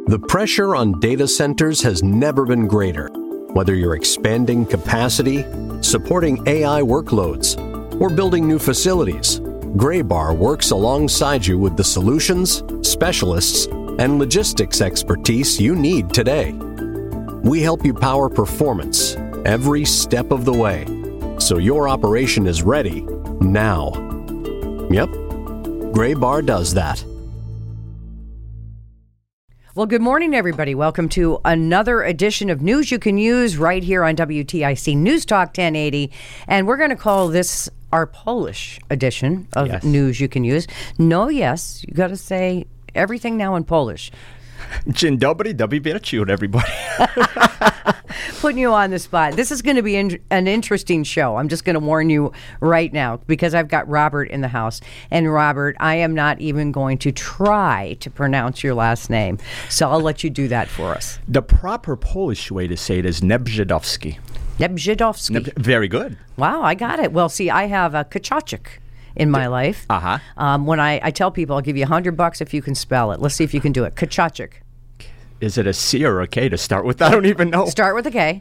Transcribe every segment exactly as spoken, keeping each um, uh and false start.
The pressure on data centers has never been greater. Whether you're expanding capacity, supporting A I workloads, or building new facilities, Graybar works alongside you with the solutions, specialists, and logistics expertise you need today. We help you power performance every step of the way, so your operation is ready now. Yep, Graybar does that. Well, good morning, everybody. Welcome to another edition of News You Can Use right here on W T I C News Talk ten eighty. And we're going to call this our Polish edition of yes. News You Can Use. No, yes, you got to say everything now in Polish. Dzień dobry, dobry wieczór, everybody. Putting you on the spot. This is going to be in, an interesting show. I'm just going to warn you right now because I've got Robert in the house. And Robert, I am not even going to try to pronounce your last name. So I'll let you do that for us. The proper Polish way to say it is Nebrzydowski. Nebrzydowski. Neb- very good. Wow, I got it. Well, see, I have a Kaczachik in my life. Uh-huh. Um, when I, I tell people, I'll give you a hundred bucks if you can spell it. Let's see if you can do it. Kaczachik. Is it a C or a K to start with? I don't even know. Start with a K.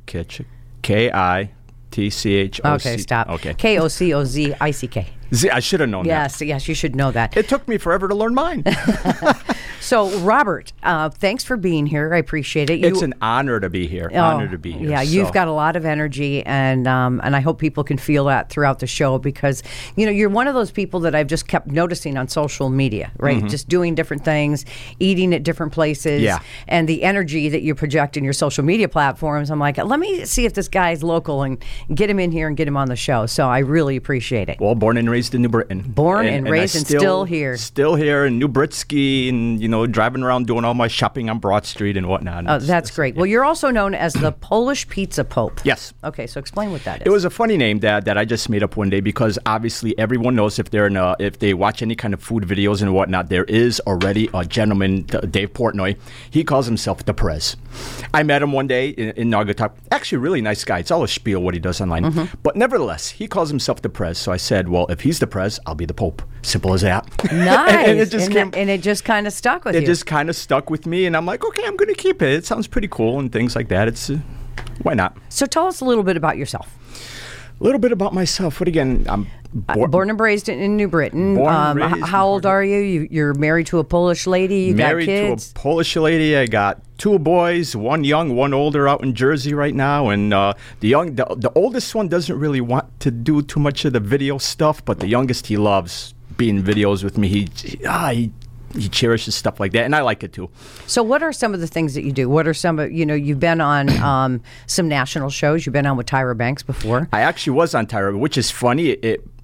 K I T C H O C. Okay, stop. Okay. K O C O Z I C K. Z, I should have known yes, that. Yes, yes, you should know that. It took me forever to learn mine. So, Robert, uh, thanks for being here. I appreciate it. You, it's an honor to be here. Oh, honor to be here. Yeah, so. You've got a lot of energy, and um, and I hope people can feel that throughout the show because, you know, you're one of those people that I've just kept noticing on social media, right? Mm-hmm. Just doing different things, eating at different places, yeah. and the energy that you project in your social media platforms. I'm like, let me see if this guy's local and get him in here and get him on the show. So I really appreciate it. Well, born and raised in New Britain. Born and, and raised and still, still here. Still here in New Britsky and, you know, driving around doing all my shopping on Broad Street and whatnot. Oh, that's great. Yeah. Well, you're also known as the Polish Pizza Pope. Yes. Okay, so explain what that is. It was a funny name that, that I just made up one day because obviously everyone knows if they're in a, if they watch any kind of food videos and whatnot, there is already a gentleman, Dave Portnoy. He calls himself the Prez. I met him one day in, in Naugatuck. Actually, a really nice guy. It's all a spiel what he does online. Mm-hmm. But nevertheless, he calls himself the Prez. So I said, well, if he's the Prez, I'll be the Pope. Simple as that. Nice. and, and it just and, came, that, and it just kind of stuck with it you. It just kind of stuck with me. And I'm like, okay, I'm going to keep it. It sounds pretty cool and things like that. It's uh, why not? So tell us a little bit about yourself. A little bit about myself. What again? I'm Born, uh, born and raised in, in New Britain. Born um, and raised how old are you? you? You're married to a Polish lady. You married got kids. to a Polish lady. I got two boys, one young, one older, out in Jersey right now. And uh, the young, the, the oldest one doesn't really want to do too much of the video stuff, but the youngest, he loves being in videos with me. He, he, ah, he he cherishes stuff like that, and I like it too. So what are some of the things that you do? What are some of, you know, you've been on um, some national shows. You've been on with Tyra Banks before. I actually was on Tyra, which is funny. It, it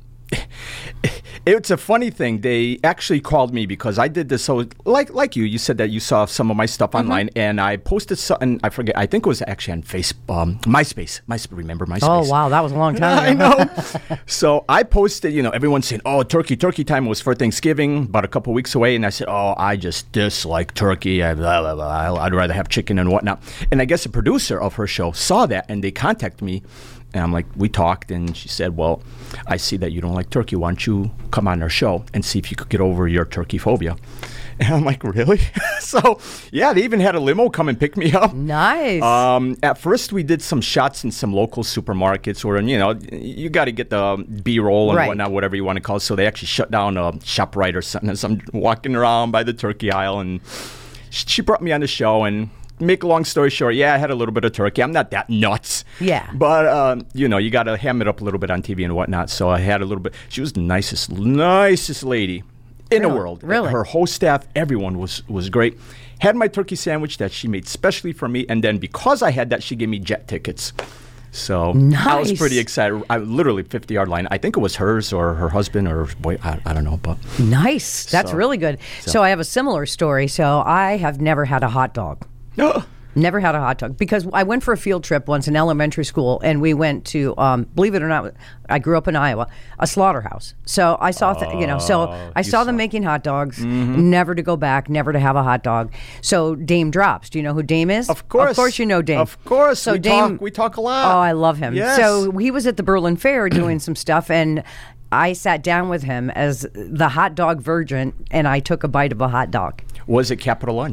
It's a funny thing. They actually called me because I did this. So, like like you, you said that you saw some of my stuff mm-hmm. online, and I posted something. I forget. I think it was actually on Facebook, um, MySpace. MySpace. Remember MySpace? Oh wow, that was a long time ago. I know. So I posted. You know, everyone's saying, "Oh, turkey, turkey time." It was for Thanksgiving, about a couple weeks away, and I said, "Oh, I just dislike turkey. I, blah, blah, blah. I'd rather have chicken and whatnot." And I guess the producer of her show saw that, and they contacted me. And I'm like, we talked, and she said, well, I see that you don't like turkey. Why don't you come on our show and see if you could get over your turkey phobia? And I'm like, really? So, yeah, they even had a limo come and pick me up. Nice. Um, at first, we did some shots in some local supermarkets or, you know, you got to get the B-roll and right. whatnot, whatever you want to call it. So they actually shut down a ShopRite or something as I'm walking around by the turkey aisle. And she brought me on the show, and make a long story short, yeah, I had a little bit of turkey. I'm not that nuts. Yeah. But, uh, you know, you got to ham it up a little bit on T V and whatnot. So I had a little bit. She was the nicest, nicest lady in really? the world. Really? Her whole staff, everyone was, was great. Had my turkey sandwich that she made specially for me. And then because I had that, she gave me jet tickets. So nice. I was pretty excited. I literally fifty-yard line. I think it was hers or her husband or boy. I, I don't know, but nice. That's so, really good. So. so I have a similar story. So I have never had a hot dog. No. Never had a hot dog because I went for a field trip once in elementary school, and we went to, um, believe it or not, I grew up in Iowa, a slaughterhouse. So I saw, th- you know, so I saw, saw them making hot dogs. Mm-hmm. Never to go back, never to have a hot dog. So Dame Drops. Do you know who Dame is? Of course, of course, you know Dame. Of course, so we Dame, talk. We talk a lot. Oh, I love him. Yes. So he was at the Berlin Fair doing some stuff, and I sat down with him as the hot dog virgin, and I took a bite of a hot dog. Was it Capital Lunch?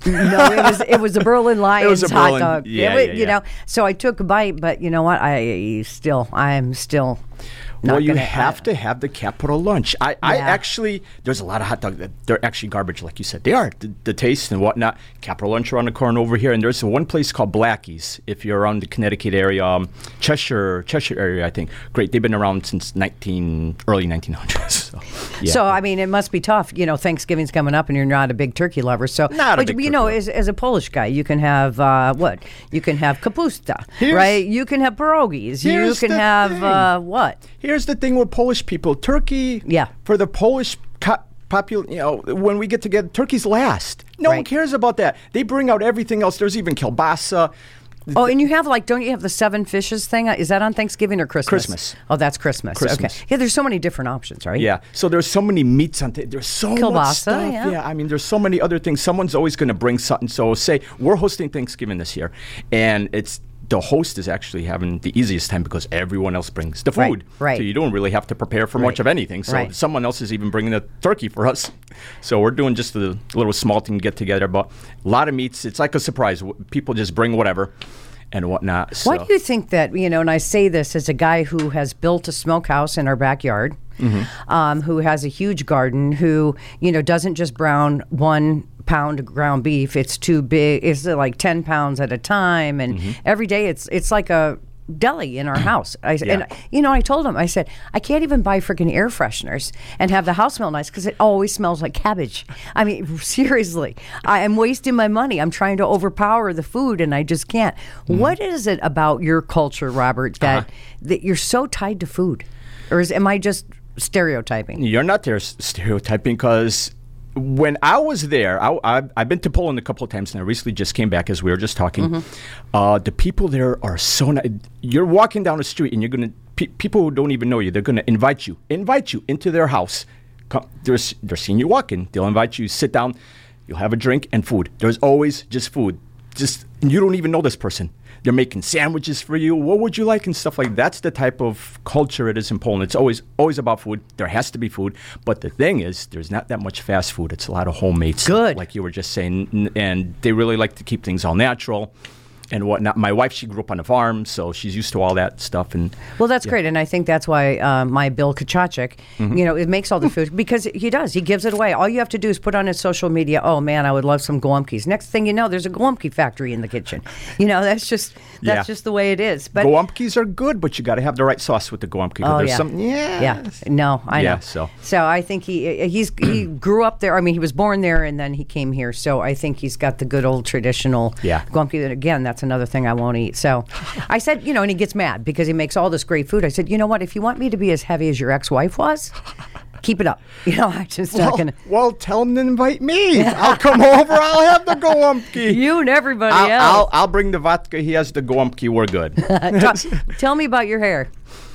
No, it was it was a Berlin Lions was a hot Berlin- dog. yeah, It was- yeah, You yeah. know, so I took a bite, but you know what? I still, I'm still. Not Well, you gonna, have I- to have the Capital Lunch. I, I Yeah. actually, there's a lot of hot dogs that they're actually garbage, like you said. They are, the, the taste and whatnot. Capital Lunch around the corner over here. And there's one place called Blackie's, if you're around the Connecticut area, um, Cheshire, Cheshire area, I think. Great. They've been around since nineteen, early nineteen hundreds. So, yeah. So I mean, it must be tough. You know, Thanksgiving's coming up, and you're not a big turkey lover. So, Not a but big you know, turkey as, as a Polish guy, you can have uh, what? You can have kapusta, Here's- right? You can have pierogies. You here's can the have thing. uh, what? Here's the thing with Polish people. Turkey, Yeah. for the Polish co- popul- you know, when we get together, turkey's last. No one Right. cares about that. They bring out everything else. There's even kielbasa. Oh, and you have like, don't you have the seven fishes thing? Is that on Thanksgiving or Christmas? Christmas. Oh, that's Christmas. Christmas. Okay. Yeah, there's so many different options, right? Yeah. So there's so many meats on th- there's so much Kielbasa, stuff. yeah. I mean, there's so many other things. Someone's always going to bring something. So say we're hosting Thanksgiving this year, and it's the host is actually having the easiest time because everyone else brings the Right, food. right. So you don't really have to prepare for much Right, of anything. So right. someone else is even bringing the turkey for us. So we're doing just a little small thing to get together, but a lot of meats. It's like a surprise. W- People just bring whatever and whatnot. So. Why do you think that, you know, and I say this as a guy who has built a smokehouse in our backyard, Mm-hmm. um, who has a huge garden, who, you know, doesn't just brown one pound of ground beef. It's too big. It's like ten pounds at a time. And Mm-hmm. every day it's it's like a deli in our house. I, Yeah. And, you know, I told him, I said, I can't even buy freaking air fresheners and have the house smell nice because it always smells like cabbage. I mean, seriously, I am wasting my money. I'm trying to overpower the food and I just can't. Mm-hmm. What is it about your culture, Robert, that, Uh-huh. that you're so tied to food? Or is, am I just stereotyping? You're not there s- stereotyping because when I was there, I, I, I've been to Poland a couple of times and I recently just came back as we were just talking. Mm-hmm. Uh, the people there are so nice. You're walking down the street and you're going to, pe- people who don't even know you, they're going to invite you, invite you into their house. Come, they're, s- they're seeing you walking. They'll invite you, sit down, you'll have a drink and food. There's always just food. Just, and you don't even know this person. They're making sandwiches for you. What would you like and stuff like that. That's the type of culture it is in Poland. It's always always about food. There has to be food. But the thing is, there's not that much fast food. It's a lot of homemade stuff, Good. like you were just saying. N- And they really like to keep things all natural and whatnot. My wife, she grew up on a farm, so she's used to all that stuff. And Well, that's great, and I think that's why uh, my Bill Kachachik, Mm-hmm. you know, it makes all the food because he does. He gives it away. All you have to do is put on his social media. Oh man, I would love some Gołąbkis. Next thing you know, there's a Gołąbki factory in the kitchen. You know, that's just that's Yeah. just the way it is. But Gołąbkis are good, but you got to have the right sauce with the Gołąbki. 'cause oh there's yeah, some, yeah. yeah. No, I Yeah, know. so. so I think he he's he grew up there. I mean, he was born there, and then he came here. So I think he's got the good old traditional Yeah. Gołąbki. And again, that's another thing I won't eat. So I said, you know, and he gets mad because he makes all this great food. I said, you know what? If you want me to be as heavy as your ex-wife was, keep it up. You know, I just not Well, gonna. well, tell him to invite me. I'll come over. I'll have the Gołąbki. You and everybody I'll, else. I'll, I'll bring the vodka. He has the Gołąbki. We're good. Tell, tell me about your hair.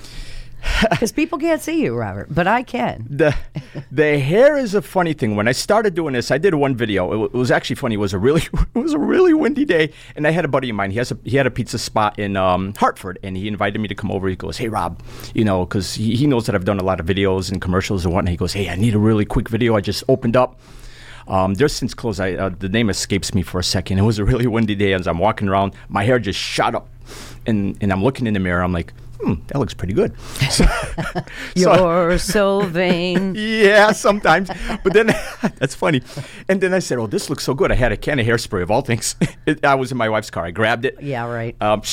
Because people can't see you, Robert, but I can. the the hair is a funny thing. When I started doing this, I did one video. It, w- it was actually funny. It was a really it was a really windy day, and I had a buddy of mine. He has a he had a pizza spot in um, Hartford, and he invited me to come over. He goes, "Hey, Rob, you know, because he, he knows that I've done a lot of videos and commercials and whatnot." He goes, "Hey, I need a really quick video. I just opened up." Um, they're since closed. I, uh, the name escapes me for a second. It was a really windy day. As I'm walking around, my hair just shot up, and and I'm looking in the mirror. I'm like, hmm, that looks pretty good. So, so- You're so vain. yeah, sometimes. But then that's funny. And then I said, "Oh, this looks so good." I had a can of hairspray of all things. It, I was in my wife's car. I grabbed it. Yeah, right. Um,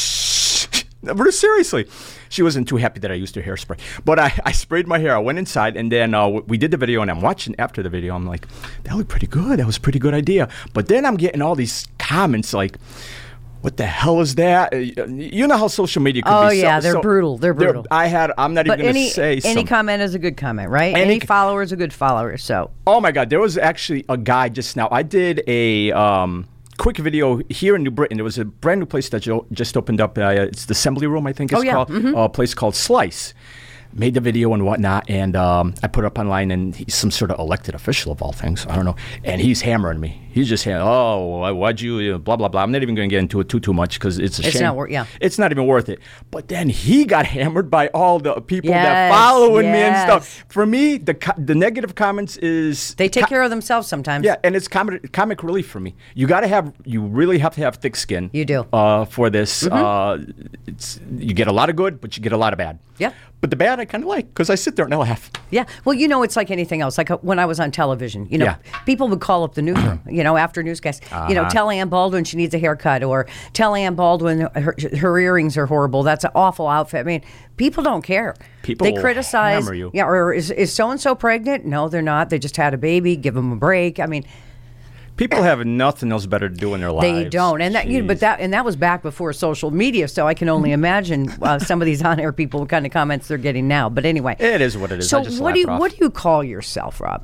but seriously, she wasn't too happy that I used her hairspray. But I, I sprayed my hair. I went inside, and then uh, we did the video. And I'm watching after the video. I'm like, "That looked pretty good. That was a pretty good idea." But then I'm getting all these comments like, "What the hell is that?" Uh, You know how social media could Oh, be. so- yeah, they're so- brutal. They're brutal. I had. I'm not But even going any to say any something. comment is a good comment, right? Any Any, c- follower is a good follower. So Oh my God, there was actually a guy just now. I did a um, quick video here in New Britain. There was a brand new place that jo- just opened up. Uh, it's the Assembly Room, I think it's Oh, yeah. called. Mhm. A place called Slice. made the video and whatnot, and um, I put it up online, and he's some sort of elected official of all things. I don't know. And he's hammering me. He's just saying, oh, why'd you, you know, blah, blah, blah. I'm not even going to get into it too, too much because it's a it's shame. Not wor- yeah. It's not even worth it. But then he got hammered by all the people yes, that following yes. me and stuff. For me, the co- the negative comments is... They take co- care of themselves sometimes. Yeah, and it's comic, comic relief for me. You got to have, you really have to have thick skin. You do. Uh, for this. Mm-hmm. Uh, it's You get a lot of good, but you get a lot of bad. Yeah. But the bad I kind of like because I sit there and I laugh. Yeah. Well, you know, it's like anything else. Like uh, when I was on television, you know, Yeah. people would call up the newsroom, you know, after newscasts, uh-huh. you know, tell Ann Baldwin she needs a haircut, or tell Ann Baldwin her, her earrings are horrible. That's an awful outfit. I mean, people don't care. People they will criticize. hammer you. Yeah. Or is, is so-and-so pregnant? No, they're not. They just had a baby. Give them a break. I mean, people have nothing else better to do in their lives. they don't, and that, you know, but that, and that was back before social media. So I can only imagine uh, some of these on-air people, what kind of comments they're getting now. But anyway, it is what it is. So I just what do you laugh what do you call yourself, Rob?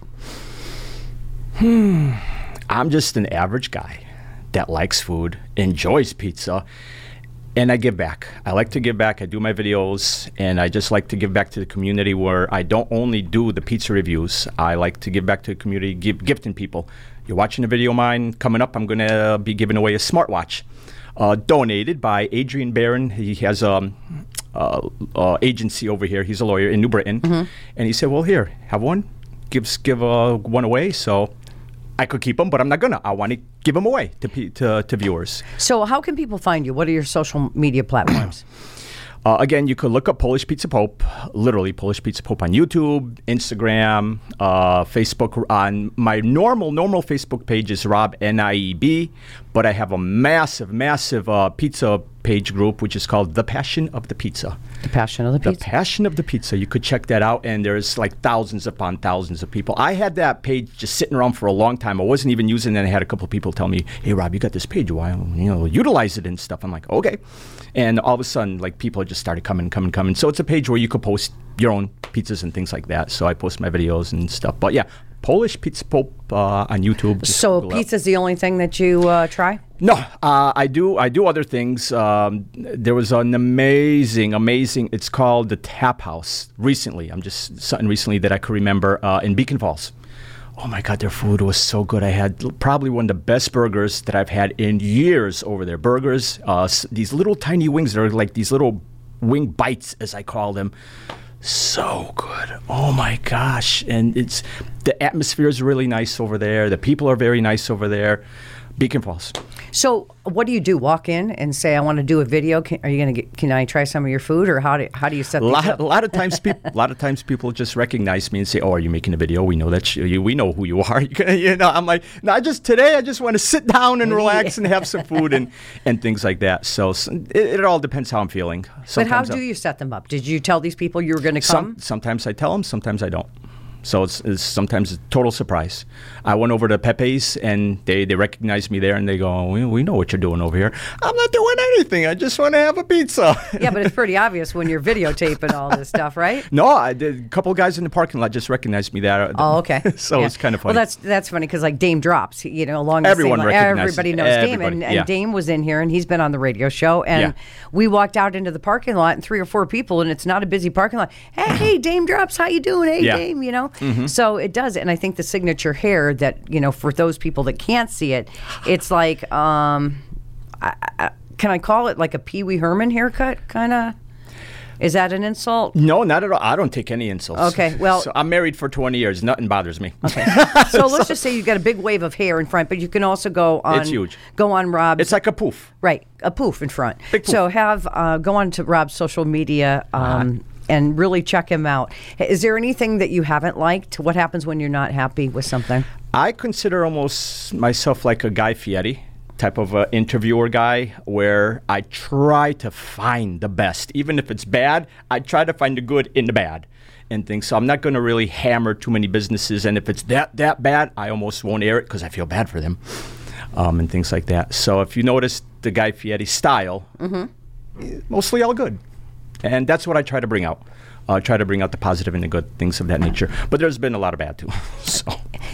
Hmm. I'm just an average guy that likes food, enjoys pizza, and I give back. I like to give back. I do my videos, and I just like to give back to the community where I don't only do the pizza reviews. I like to give back to the community, give, gifting people. You're watching a video of mine. Coming up, I'm going to be giving away a smartwatch uh, donated by Adrian Barron. He has a um, uh, uh, agency over here. He's a lawyer in New Britain. Mm-hmm. And he said, well, here, have one. Give, give uh, one away. So I could keep them, but I'm not going to. I want to give them away to, pe- to to viewers. So how can people find you? What are your social media platforms? Uh, again, you could look up Polish Pizza Pope, literally Polish Pizza Pope on YouTube, Instagram, uh, Facebook. On my normal, normal Facebook page is Rob N I E B, but I have a massive, massive uh, pizza page group, which is called The Passion of the Pizza. The Passion of the Pizza. The Passion of the Pizza. You could check that out, and there's like thousands upon thousands of people. I had that page just sitting around for a long time. I wasn't even using it, and I had a couple of people tell me, hey, Rob, you got this page. Why don't you know, utilize it and stuff? I'm like, okay. And all of a sudden, like, people just started coming, coming, coming. So it's a page where you could post your own pizzas and things like that. So I post my videos and stuff. But yeah, Polish Pizza Pope uh, on YouTube. So pizza's the only thing that you uh, try? No, uh, I do. I do other things. Um, there was an amazing, amazing. It's called the Tap House. Recently, I'm just something recently that I could remember uh, in Beacon Falls. Oh my God, their food was so good. I had probably one of the best burgers that I've had in years over there. Burgers, uh, these little tiny wings that are like these little wing bites, as I call them. So good. Oh my gosh. And it's the atmosphere is really nice over there. The people are very nice over there. Beacon Falls. So what do you do? Walk in and say, I want to do a video. Can, are you going to get, can I try some of your food, or how do, how do you set a these lot, up? A lot of times people, a lot of times people just recognize me and say, oh, are you making a video? We know that you, we know who you are. You know, I'm like, no, I just, today I just want to sit down and relax and have some food and, and things like that. So it, it all depends how I'm feeling. Sometimes but how do I'll, you set them up? Did you tell these people you were going to come? Some, sometimes I tell them, sometimes I don't. So it's, it's sometimes a total surprise. I went over to Pepe's, and they, they recognized me there, and they go, we, we know what you're doing over here. I'm not doing anything. I just want to have a pizza. Yeah, but it's pretty obvious when you're videotaping all this stuff, right? No, I did, a couple of guys in the parking lot just recognized me there. Oh, okay. So yeah. it's kind of funny. Well, that's that's funny because like Dame Drops, you know, along the Everyone same line. recognizes Everybody knows everybody. Dame, and, and Yeah. Dame was in here, and he's been on the radio show, and Yeah. we walked out into the parking lot, and three or four people, and it's not a busy parking lot. Hey, hey, Dame Drops, how you doing? Hey, Yeah. Dame, you know. Mm-hmm. So it does, and I think the signature hair that, you know, for those people that can't see it, it's like, um, I, I, can I call it like a Pee Wee Herman haircut, kind of? Is that an insult? No, not at all. I don't take any insults. Okay, well- So I'm married for twenty years. Nothing bothers me. Okay. So let's just say you've got a big wave of hair in front, but you can also go on. It's huge. Go on Rob's. It's like a poof. Right, a poof in front. Big poof. So have uh, go on to Rob's social media um, and really check him out. Is there anything that you haven't liked? What happens when you're not happy with something? I consider almost myself like a Guy Fieri type of uh, interviewer guy, where I try to find the best. Even if it's bad, I try to find the good in the bad and things. So I'm not going to really hammer too many businesses. And if it's that, that bad, I almost won't air it because I feel bad for them um, and things like that. So if you notice the Guy Fieri style, mm-hmm. mostly all good. And that's what I try to bring out. Uh, try to bring out the positive and the good things of that nature. But there's been a lot of bad, too. So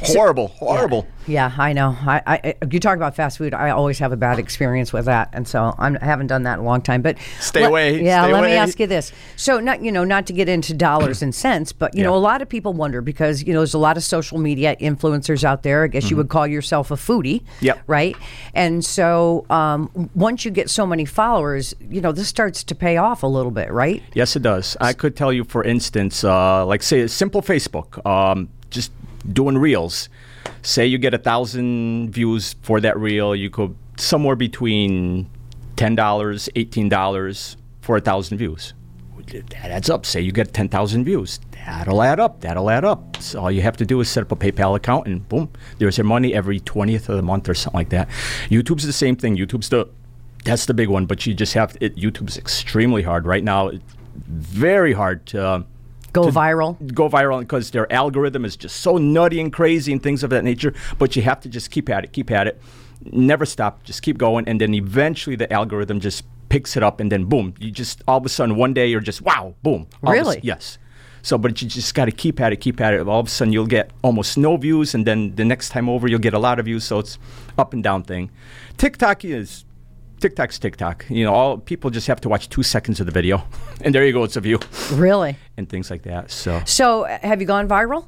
Horrible, horrible. Yeah, I know. I, I, you talk about fast food. I always have a bad experience with that, and so I'm, I haven't done that in a long time. But stay let, away. Yeah, stay let away. me ask you this. So, not you know, not to get into dollars and cents, but you yeah. know, a lot of people wonder because you know, there's a lot of social media influencers out there. I guess mm-hmm. you would call yourself a foodie, yep. right? And so, um, once you get so many followers, you know, this starts to pay off a little bit, right? Yes, it does. I could tell you, for instance, uh, like say, simple Facebook, um, just doing reels. Say you get a thousand views for that reel, you could somewhere between ten dollars, eighteen dollars for a thousand views. That adds up. Say you get ten thousand views, that'll add up. That'll add up. So all you have to do is set up a PayPal account, and boom, there's your money every twentieth of the month or something like that. YouTube's the same thing. YouTube's the that's the big one, but you just have it. YouTube's extremely hard right now. It's very hard to. Uh, Go viral. Go viral because their algorithm is just so nutty and crazy and things of that nature. But you have to just keep at it, keep at it. Never stop. Just keep going. And then eventually the algorithm just picks it up. And then boom, you just all of a sudden one day you're just, wow, boom. All really? A, yes. So, but you just got to keep at it, keep at it. All of a sudden you'll get almost no views. And then the next time over you'll get a lot of views. So it's up and down thing. TikTok is... TikTok's TikTok. You know, all people just have to watch two seconds of the video, and there you go, it's a view. Really? And things like that. So, so have you gone viral?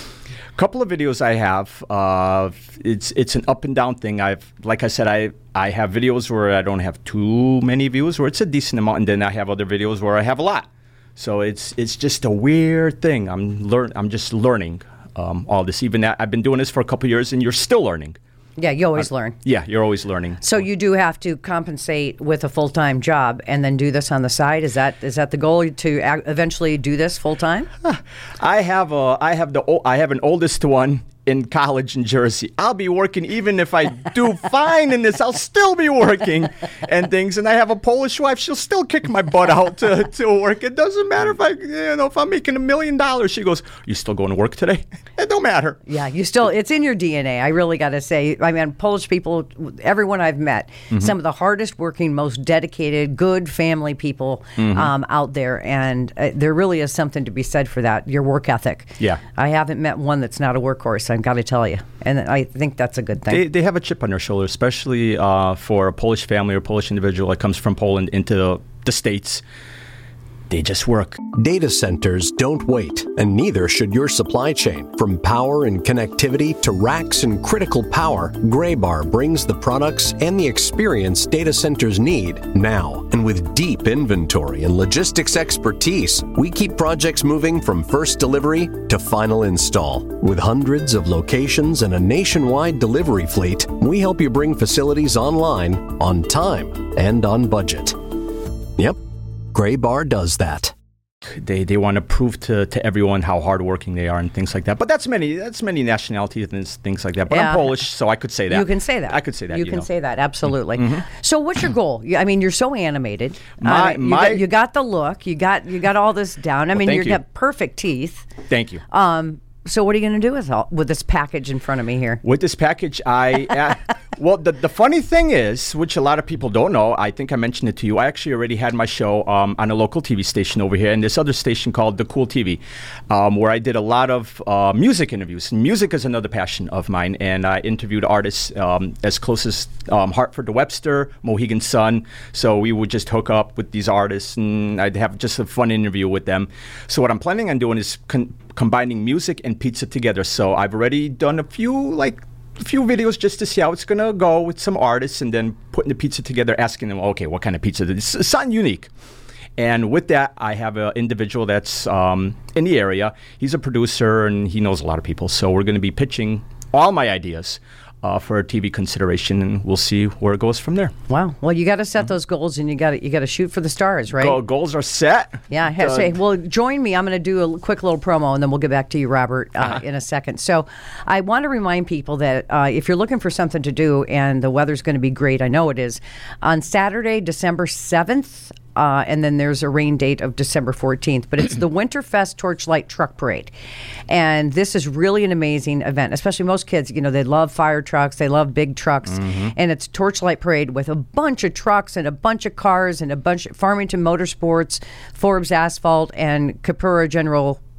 A couple of videos I have. Uh, it's it's an up and down thing. I've like I said, I I have videos where I don't have too many views, where it's a decent amount, and then I have other videos where I have a lot. So it's it's just a weird thing. I'm learn. I'm just learning um, all this. Even that I've been doing this for a couple of years, and you're still learning. Yeah, you always uh, learn. Yeah, you're always learning. So you do have to compensate with a full-time job and then do this on the side. Is that is that the goal to a- eventually do this full-time? I have a I have the o- I have an oldest one in college in Jersey. I'll be working even if I do fine in this. I'll still be working and things. And I have a Polish wife. She'll still kick my butt out to, to work. It doesn't matter if I you know if I'm making a million dollars. She goes, "You still going to work today?" It don't matter. Yeah, you still. It's in your D N A. I really got to say. I mean, Polish people, everyone I've met, mm-hmm. some of the hardest working, most dedicated, good family people mm-hmm. um, out there, and uh, there really is something to be said for that. Your work ethic. Yeah, I haven't met one that's not a workhorse. I've got to tell you, and I think that's a good thing. They, they have a chip on their shoulder, especially uh, for a Polish family or Polish individual that comes from Poland into the, the States. They just work. Data centers don't wait, and neither should your supply chain. From power and connectivity to racks and critical power, Graybar brings the products and the experience data centers need now. And with deep inventory and logistics expertise, we keep projects moving from first delivery to final install. With hundreds of locations and a nationwide delivery fleet, we help you bring facilities online, on time, and on budget. Yep. Graybar does that. They they want to prove to, to everyone how hardworking they are and things like that. But that's many that's many nationalities and things like that. But yeah. I'm Polish, so I could say that. You can say that. I could say that. You, you can know. say that. Absolutely. Mm-hmm. So, what's your goal? I mean, you're so animated. My, uh, you, my, got, you got the look. You got you got all this down. I well, mean, you you. got perfect teeth. Thank you. Um. So, what are you going to do with all, with this package in front of me here? With this package, I uh, well, the the funny thing is, which a lot of people don't know, I think I mentioned it to you. I actually already had my show um, on a local T V station over here, and this other station called The Cool T V, um, where I did a lot of uh, music interviews. Music is another passion of mine, and I interviewed artists um, as close as um, Hartford to Webster, Mohegan Sun. So we would just hook up with these artists, and I'd have just a fun interview with them. So what I'm planning on doing is con- combining music and pizza together. So I've already done a few like a few videos just to see how it's gonna go with some artists, and then putting the pizza together, asking them, okay, what kind of pizza? It's something unique. And with that, I have an individual that's um, in the area. He's a producer and he knows a lot of people. So we're going to be pitching all my ideas Uh, for a T V consideration, and we'll see where it goes from there. Wow! Well, you got to set those goals, and you got to you got to shoot for the stars, right? Go, goals are set. Yeah. I have uh, to say, well, join me. I'm going to do a quick little promo, and then we'll get back to you, Robert, uh, uh-huh. in a second. So, I want to remind people that uh, if you're looking for something to do, and the weather's going to be great, I know it is. On Saturday, December seventh. Uh, and then there's a rain date of December fourteenth. But it's the Winterfest Torchlight Truck Parade. And this is really an amazing event, especially most kids. You know, they love fire trucks. They love big trucks. Mm-hmm. And it's Torchlight Parade with a bunch of trucks and a bunch of cars and a bunch of Farmington Motorsports, Forbes Asphalt, and Capura General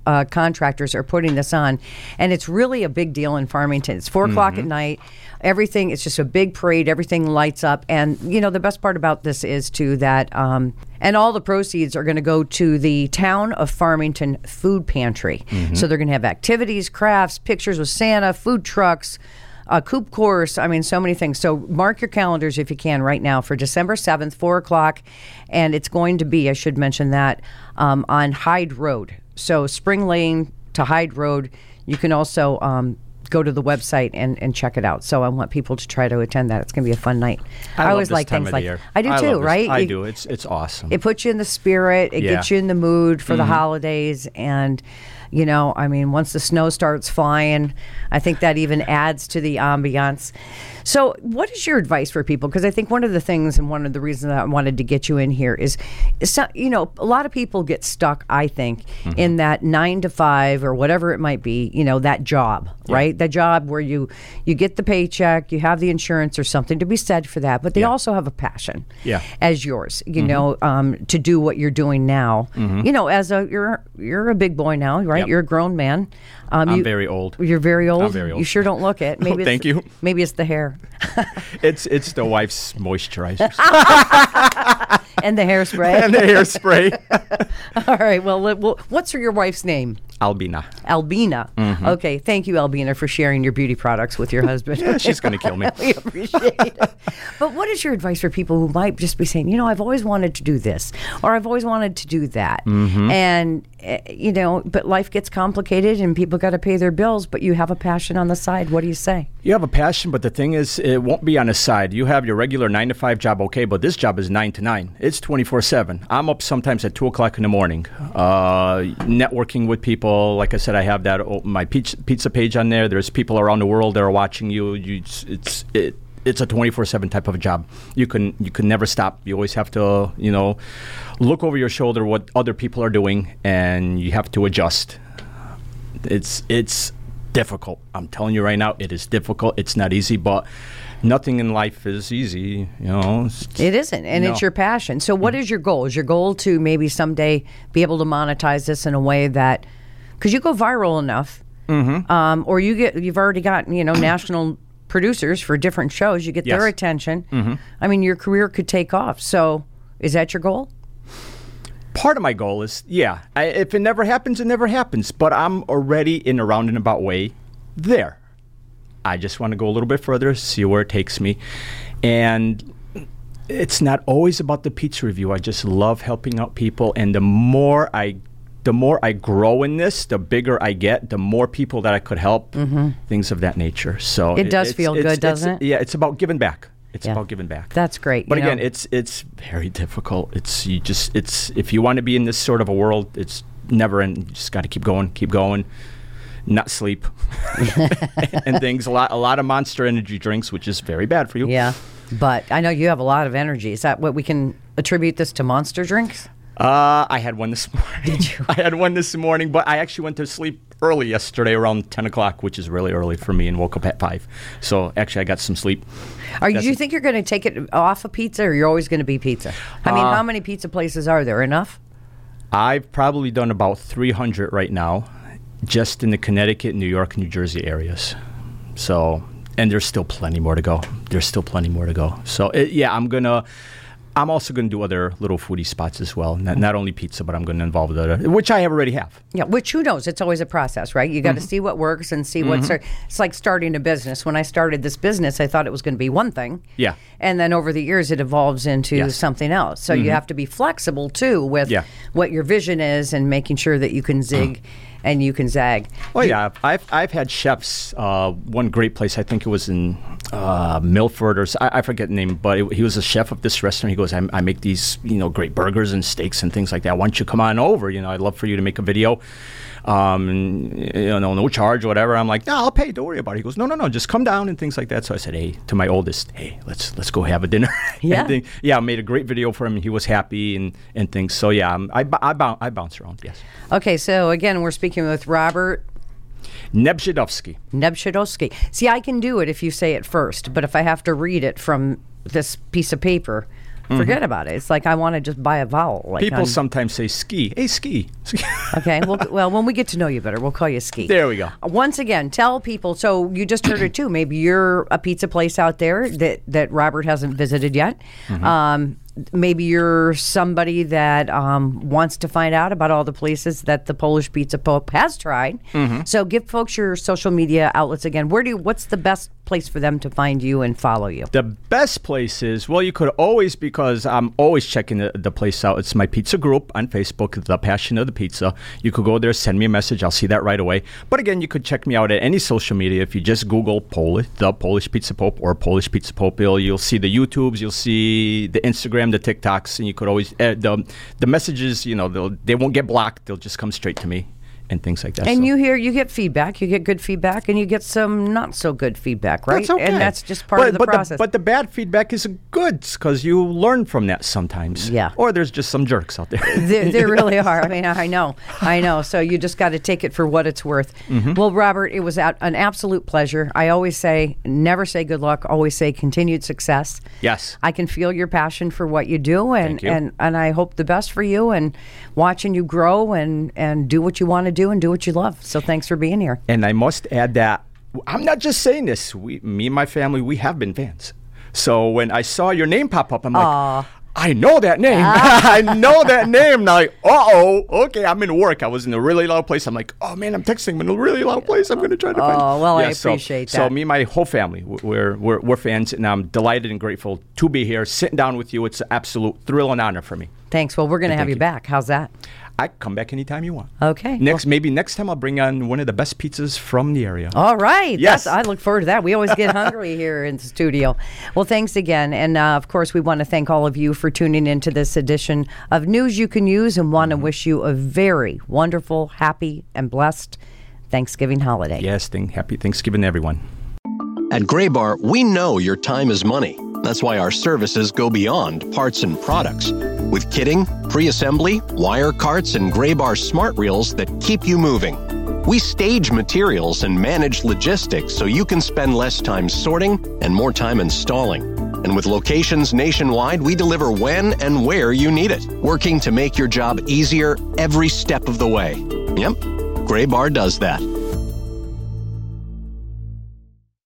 uh, contractors are putting this on, and it's really a big deal in Farmington. It's four mm-hmm. o'clock at night. Everything, it's just a big parade. Everything lights up. And, you know, the best part about this is, too, that, um, and all the proceeds are going to go to the Town of Farmington Food Pantry. Mm-hmm. So they're going to have activities, crafts, pictures with Santa, food trucks, a coop course. I mean, so many things. So mark your calendars if you can right now for December seventh, four o'clock. And it's going to be, I should mention that, um, on Hyde Road. So Spring Lane to Hyde Road. You can also um, go to the website and, and check it out. So I want people to try to attend that. It's going to be a fun night. I, I always love this like time things of like the year. I do I too, love right? This. I you, do. It's it's awesome. It puts you in the spirit. It yeah. gets you in the mood for mm-hmm. the holidays. And, you know, I mean, once the snow starts flying, I think that even adds to the ambiance. So what is your advice for people? Because I think one of the things and one of the reasons that I wanted to get you in here is, is so, you know, a lot of people get stuck, I think, mm-hmm. in that nine to five or whatever it might be, you know, that job, yeah. right? That job where you, you get the paycheck, you have the insurance or something to be said for that, but they yeah. also have a passion yeah. as yours, you mm-hmm. know, um, to do what you're doing now. Mm-hmm. You know, as a, you're, you're a big boy now, right? Yep. You're a grown man. Um, I'm you, very old. You're very old? I'm very old. You sure don't look it. Maybe oh, thank it's, you. Maybe it's the hair. it's it's the wife's moisturizers. And the hairspray. And the hairspray. All right. Well, well, what's your wife's name? Albina. Albina. Mm-hmm. Okay. Thank you, Albina, for sharing your beauty products with your husband. Yeah, she's going to kill me. We appreciate it. But what is your advice for people who might just be saying, you know, I've always wanted to do this, or I've always wanted to do that, mm-hmm. and uh, you know, but life gets complicated and people got to pay their bills, but you have a passion on the side. What do you say? You have a passion, but the thing is, it won't be on the side. You have your regular nine to five job, okay, but this job is nine to nine. It's twenty-four seven. I'm up sometimes at two o'clock in the morning, uh, networking with people. Like I said, I have that oh, my pizza, pizza page on there. There's people around the world that are watching you. you it's it's it, it's a twenty-four seven type of job. You can you can never stop. You always have to, you know, look over your shoulder what other people are doing, and you have to adjust. It's it's difficult. I'm telling you right now, it is difficult. It's not easy, but nothing in life is easy, you know. It isn't, and no. it's your passion. So what is your goal? Is your goal to maybe someday be able to monetize this in a way that, because you go viral enough, mm-hmm. um, or you get, you've already got, you know, national producers for different shows, you get yes. their attention. Mm-hmm. I mean, your career could take off. So is that your goal? Part of my goal is, yeah, I, if it never happens, it never happens. But I'm already in a roundabout way there. I just want to go a little bit further, see where it takes me. And it's not always about the pizza review. I just love helping out people. And the more I the more I grow in this, the bigger I get, the more people that I could help, mm-hmm. things of that nature. So it does it's, feel it's, good, it's, doesn't it's, it? Yeah, it's about giving back. It's yeah. about giving back. That's great. But you again, know, it's it's very difficult. It's you just it's if you want to be in this sort of a world, it's never end. You just got to keep going, keep going, not sleep, and things. A lot a lot of Monster energy drinks, which is very bad for you. Yeah, but I know you have a lot of energy. Is that what we can attribute this to? Monster drinks? Uh, I had one this morning. Did you? I had one this morning, but I actually went to sleep early yesterday around ten o'clock, which is really early for me, and woke up at five. So actually I got some sleep. Are you, do you think you're going to take it off of pizza, or you're always going to be pizza? I mean, uh, how many pizza places are there? Enough? I've probably done about three hundred right now, just in the Connecticut, New York, New Jersey areas. So, and there's still plenty more to go. There's still plenty more to go. So, it, yeah, I'm going to... I'm also going to do other little foodie spots as well. Not, not only pizza, but I'm going to involve the other, which I already have. Yeah, which who knows? It's always a process, right? You got to mm-hmm. see what works and see what's. Mm-hmm. It's like starting a business. When I started this business, I thought it was going to be one thing. Yeah. And then over the years, it evolves into yes. something else. So mm-hmm. you have to be flexible too with yeah. what your vision is and making sure that you can zig. Mm. And you can zag. Oh yeah, I've I've had chefs. Uh, one great place, I think it was in uh, Milford or I, I forget the name, but it, he was a chef of this restaurant. He goes, I, I make these you know great burgers and steaks and things like that. Why don't you come on over? You know, I'd love for you to make a video. Um, and, you know, no charge or whatever. I'm like, no, I'll pay. Don't worry about it. He goes, no, no, no, just come down and things like that. So I said, hey, to my oldest, hey, let's let's go have a dinner. Yeah, thing, yeah. I made a great video for him. He was happy and, and things. So yeah, I'm, I I, bounce, I bounce around. Yes. Okay, so again, we're speaking with Robert Nebshidovsky. Nebshidovsky. See, I can do it if you say it first, but if I have to read it from this piece of paper, Forget about it. It's like I want to just buy a vowel. Like People on, sometimes say ski. Hey, ski. Okay. Well, well, when we get to know you better, we'll call you Ski. There we go. Once again, tell people. So you just heard it too. Maybe you're a pizza place out there that that Robert hasn't visited yet. Mm-hmm. Um, maybe you're somebody that um, wants to find out about all the places that the Polish Pizza Pope has tried. Mm-hmm. So give folks your social media outlets again. Where do you, what's the best place for them to find you and follow you? The best place is, well, you could always, because I'm always checking the, the place out. It's my pizza group on Facebook, The Passion of the Pizza. You could go there, send me a message. I'll see that right away. But again, you could check me out at any social media. If you just Google Polish, The Polish Pizza Pope or Polish Pizza Pope, you'll, you'll see the YouTubes, you'll see the Instagram, the TikToks, and you could always, uh, the, the messages, you know, they'll, they won't get blocked. They'll just come straight to me. And things like that. And so. you hear, you get feedback, you get good feedback, and you get some not so good feedback, right? That's okay. And that's just part but, of the but process. The, but the bad feedback is good because you learn from that sometimes. Yeah. Or there's just some jerks out there. there, there really are. I mean, I know, I know. So you just got to take it for what it's worth. Mm-hmm. Well, Robert, it was an absolute pleasure. I always say, never say good luck. Always say continued success. Yes. I can feel your passion for what you do, and Thank you. and and I hope the best for you. And watching you grow and and do what you want to do and do what you love. So thanks for being here. And I must add that I'm not just saying this. We, me and my family, we have been fans. So when I saw your name pop up, I'm like, Aww. I know that name. I know that name. Now, like, uh-oh, okay, I'm in work. I was in a really loud place. I'm like, oh, man, I'm texting him in a really loud place. I'm going to try to find Oh, well, yeah, I appreciate so, that. So me and my whole family, we're, we're, we're fans, and I'm delighted and grateful to be here, sitting down with you. It's an absolute thrill and honor for me. Thanks. Well, we're going to have you, you back. How's that? I come back anytime you want. Okay. Next, well, maybe next time I'll bring on one of the best pizzas from the area. All right. Yes. That's, I look forward to that. We always get hungry here in the studio. Well, thanks again. And uh, of course, we want to thank all of you for tuning into this edition of News You Can Use, and want to mm-hmm. wish you a very wonderful, happy, and blessed Thanksgiving holiday. Yes, thank, happy Thanksgiving, everyone. At Graybar, we know your time is money. That's why our services go beyond parts and products. With kitting, pre-assembly, wire carts, and Graybar smart reels that keep you moving. We stage materials and manage logistics so you can spend less time sorting and more time installing. And with locations nationwide, we deliver when and where you need it, working to make your job easier every step of the way. Yep, Graybar does that.